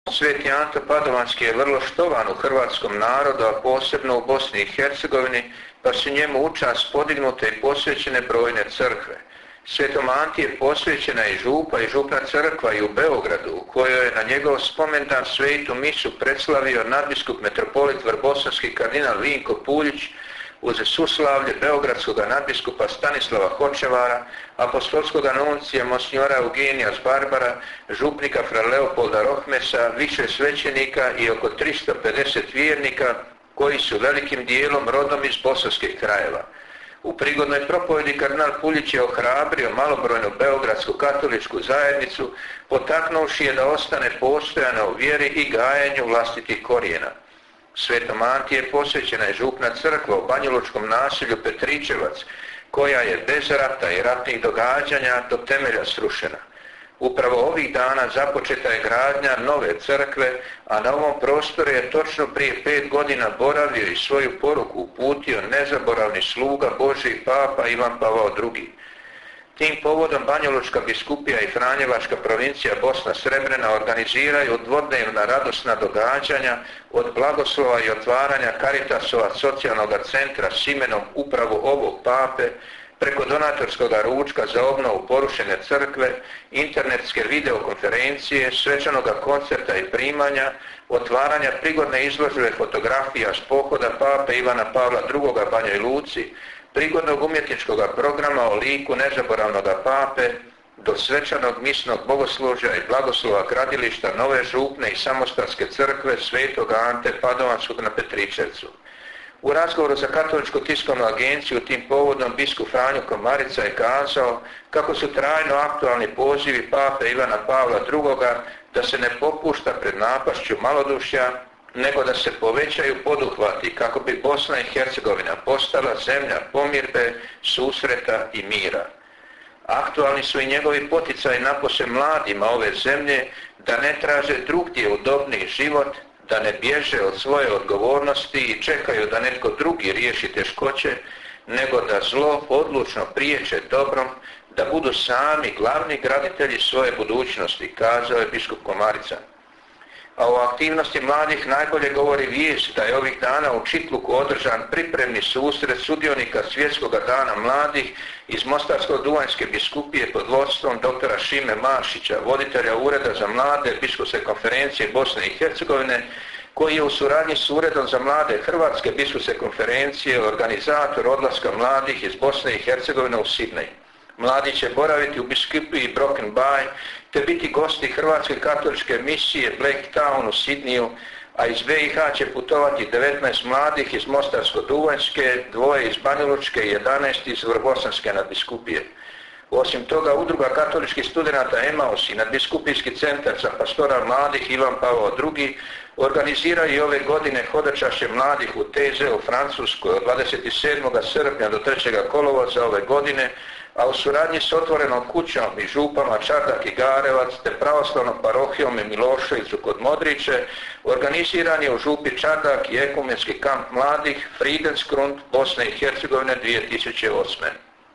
Sveti Anto Padovanski je vrlo štovan u hrvatskom narodu, a posebno u Bosni i Hercegovini, pa su njemu u čast podignute i posvećene brojne crkve. Svetom Anti je posvećena i župa i župna crkva i u Beogradu, u kojoj je na njegov spomendan svetu misu predslavio nadbiskup metropolit vrbosanski kardinal Vinko Puljić, uz suslavlje beogradskog nadbiskupa Stanislava Hočevara, apostolskog nuncija monsinjora Eugenija Barbara, župnika fra Leopolda Rohmesa, više svećenika i oko 350 vjernika koji su velikim dijelom rodom iz bosanskih krajeva. U prigodnoj propovedi kardinal Puljić je ohrabrio malobrojnu beogradsku katoličku zajednicu, potaknuvši je da ostane postojana u vjeri i gajenju vlastitih korijena. Svetom Anti je posvećena i župna crkva u banjalučkom naselju Petričevac, koja je bez rata i ratnih događanja do temelja srušena. Upravo ovih dana započeta je gradnja nove crkve, a na ovom prostoru je točno prije 5 godina boravio i svoju poruku uputio nezaboravni sluga Božji Papa Ivan Pavao II. Tim povodom Banjalučka biskupija i Franjevačka provincija Bosna Srebrena organiziraju dvodnevna radosna događanja od blagoslova i otvaranja Caritasova socijalnog centra s imenom upravo ovog pape, preko donatorskog ručka za obnovu porušene crkve, internetske videokonferencije, svečanog koncerta i primanja, otvaranja prigodne izložbe fotografija s pohoda pape Ivana Pavla II. Banjoj Luci, prigodnog umjetničkog programa o liku nezaboravnog pape, do svečanog misnog bogoslužja i blagoslova gradilišta nove župne i samostalske crkve Svetog Ante Padovanskog na Petričevcu. U razgovoru za Katoličku tiskovnu agenciju tim povodom biskup Franjo Komarica je kazao kako su trajno aktualni pozivi pape Ivana Pavla II. Da se ne popušta pred napašću malodušja, nego da se povećaju poduhvati kako bi Bosna i Hercegovina postala zemlja pomirbe, susreta i mira. Aktualni su i njegovi poticaji napose mladima ove zemlje da ne traže drugdje udobniji život, da ne bježe od svoje odgovornosti i čekaju da netko drugi riješi teškoće, nego da zlo odlučno priječe dobrom, da budu sami glavni graditelji svoje budućnosti, kazao je biskup Komarica. A o aktivnosti mladih najbolje govori vijest da je ovih dana u Čitluku održan pripremni susret sudionika Svjetskog dana mladih iz Mostarsko-Duvanjske biskupije pod vodstvom dr. Šime Maršića, voditelja Ureda za mlade biskupske konferencije Bosne i Hercegovine, koji je u suradnji s Uredom za mlade Hrvatske biskupske konferencije organizator odlaska mladih iz Bosne i Hercegovine u Sidnej. Mladi će boraviti u biskupiji Broken Bay te biti gosti Hrvatske katoličke misije Blacktown u Sidniju, a iz BiH će putovati 19 mladih iz Mostarsko-Duvanjske, 2 iz Banjalučke i 11 iz Vrbosanske nadbiskupije. Osim toga, udruga katoličkih studenata Emaus i nadbiskupijski centar za pastoral mladih Ivan Pavao II. Organiziraju i ove godine hodočašće mladih u Teze u Francuskoj od 27. srpnja do 3. kolovoza ove godine, a u suradnji s Otvorenom kućom i župama Čardak i Garevac te pravoslavnom parohijom i Miloševicu kod Modriće organiziran je u župi Čardak i ekumenski kamp mladih Friedensgrund Bosne i Hercegovine 2008.